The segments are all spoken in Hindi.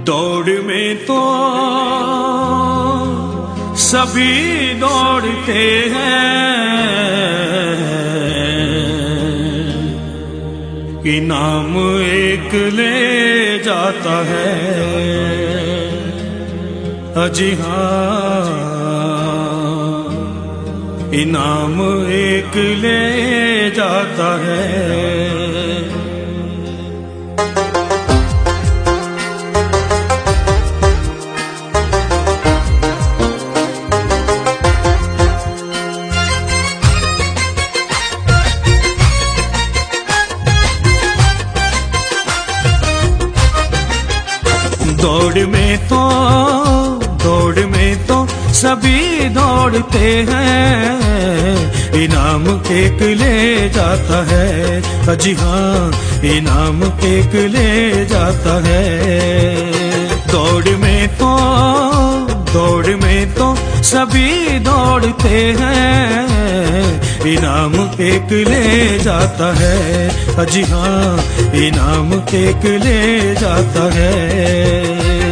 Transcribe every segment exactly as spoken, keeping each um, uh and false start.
दौड़ में तो सभी दौड़ते हैं, इनाम एक ले जाता है। अजी हाँ, इनाम एक ले जाता है। दौड़ में तो दौड़ में तो सभी दौड़ते हैं, इनाम एक ले जाता है। जी हाँ, इनाम एक ले जाता है। दौड़ में तो दौड़ में तो सभी दौड़ते हैं, इनाम एक ले जाता है। जी हाँ, इनाम एक ले जाता है।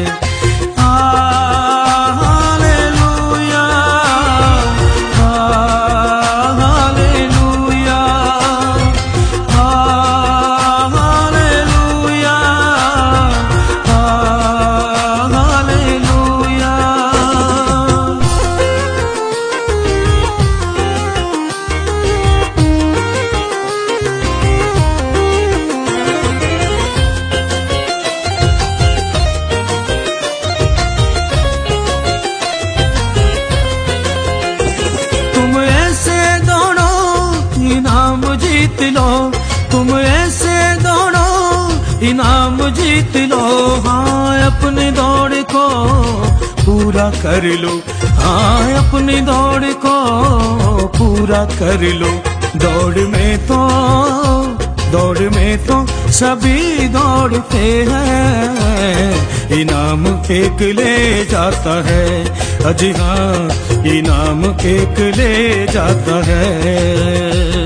जीत लो, तुम ऐसे दौड़ो इनाम जीत लो। हाँ, अपनी दौड़ को पूरा कर लो, हाँ अपनी दौड़ को पूरा कर लो। दौड़ में तो दौड़ में तो सभी दौड़ते हैं, इनाम एक ले जाता है। जी हाँ, इनाम एक ले जाता है।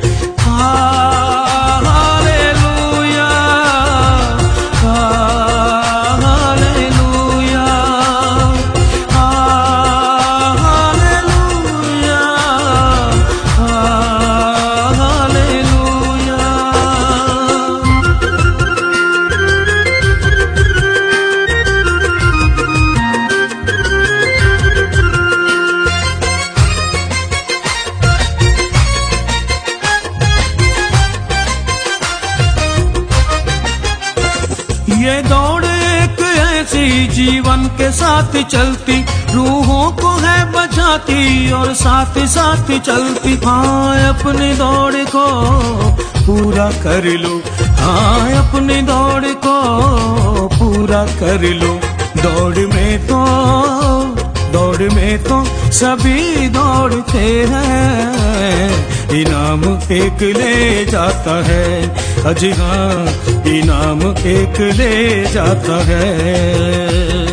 ये दौड़ एक ऐसी जीवन के साथ चलती, रूहों को है बचाती और साथ साथ चलती। हाँ, अपनी दौड़ को पूरा कर लो, हाँ अपनी दौड़ को पूरा कर लो। दौड़ में तो दौड़ में तो सभी दौड़ते हैं, इनाम एक ले जाता है। जी हाँ, इनाम एक ले जाता है।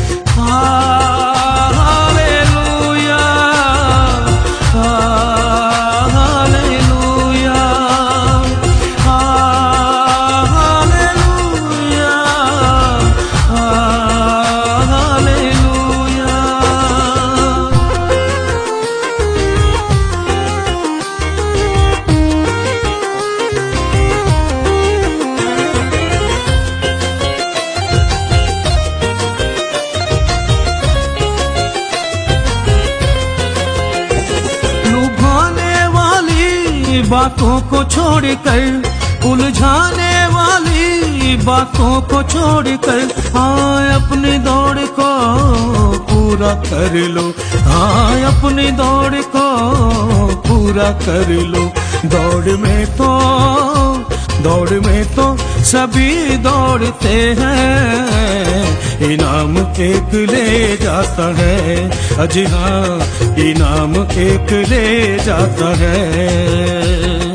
बातों को छोड़कर, उलझाने वाली बातों को छोड़कर, हाँ अपनी दौड़ को पूरा कर लो, हाँ अपनी दौड़ को पूरा कर लो। दौड़ में तो दौड़ में तो सभी दौड़ते हैं, इनाम एक ले जाता है। जी हाँ, इनाम एक ले जाता है।